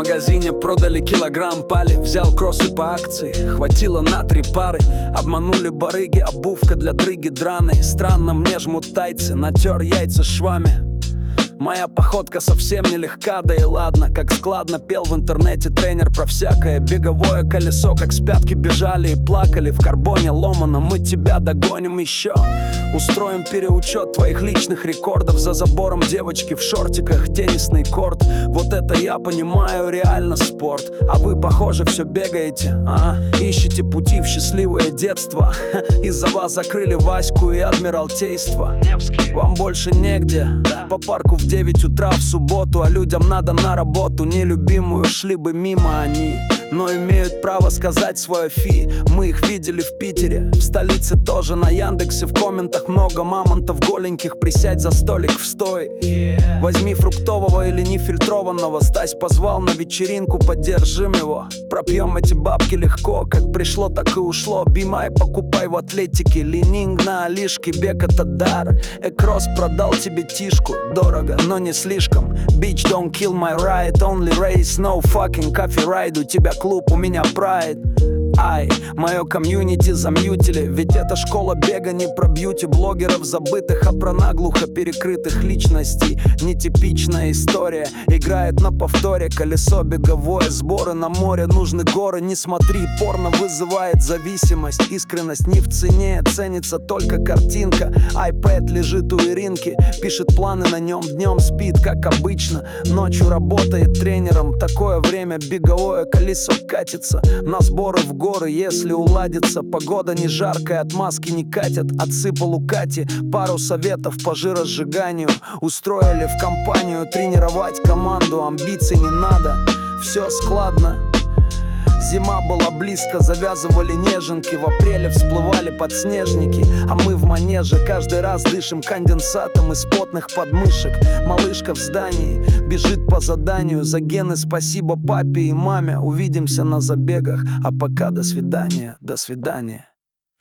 магазине продали килограмм пали. Взял кроссы по акции, хватило на 3 пары. Обманули барыги, обувка для дрыги драной. Странно мне жмут тайцы, натер яйца швами. Моя походка совсем нелегка, да и ладно. Как складно пел в интернете тренер про всякое. Беговое колесо, как с пятки бежали и плакали. В карбоне ломано, мы тебя догоним еще. Устроим переучет твоих личных рекордов. За забором девочки в шортиках, теннисный корт. Вот это я понимаю, реально спорт. А вы, похоже, все бегаете, ищете пути в счастливое детство. Из-за вас закрыли Ваську и Адмиралтейство. Вам больше негде, по парку в 9 утра в субботу. А людям надо на работу, нелюбимую шли бы мимо они, но имеют право сказать свое фи. Мы их видели в Питере, в столице тоже. На Яндексе в комментах много мамонтов голеньких. Присядь за столик в стой, возьми фруктового или нефильтрованного. Стась позвал на вечеринку, поддержим его. Пропьем эти бабки легко, как пришло, так и ушло. Бимай покупай в атлетике, лининг на Алишке. Бег это дар, Экрос продал тебе тишку. Дорого, но не слишком. Bitch, don't kill my ride, only race, no fucking coffee ride. У тебя клуб, у меня прайд. Ай, мое комьюнити замьютили. Ведь это школа бега не про бьюти-блогеров забытых, а про наглухо перекрытых личностей. Нетипичная история играет на повторе. Колесо беговое, сборы на море, нужны горы. Не смотри, порно вызывает зависимость. Искренность не в цене, ценится только картинка. iPad лежит у Иринки, пишет планы на нем. Днем спит, как обычно, ночью работает тренером. Такое время беговое колесо катится на сборы в горы. Если уладится, погода не жаркая, отмазки не катят. Отсыпал у Кати пару советов по жиросжиганию. Устроили в компанию тренировать команду. Амбиций не надо, все складно. Зима была близко, завязывали неженки. В апреле всплывали подснежники. А мы в манеже каждый раз дышим конденсатом из потных подмышек. Малышка в здании бежит по заданию. За гены спасибо папе и маме. Увидимся на забегах, а пока до свидания, до свидания.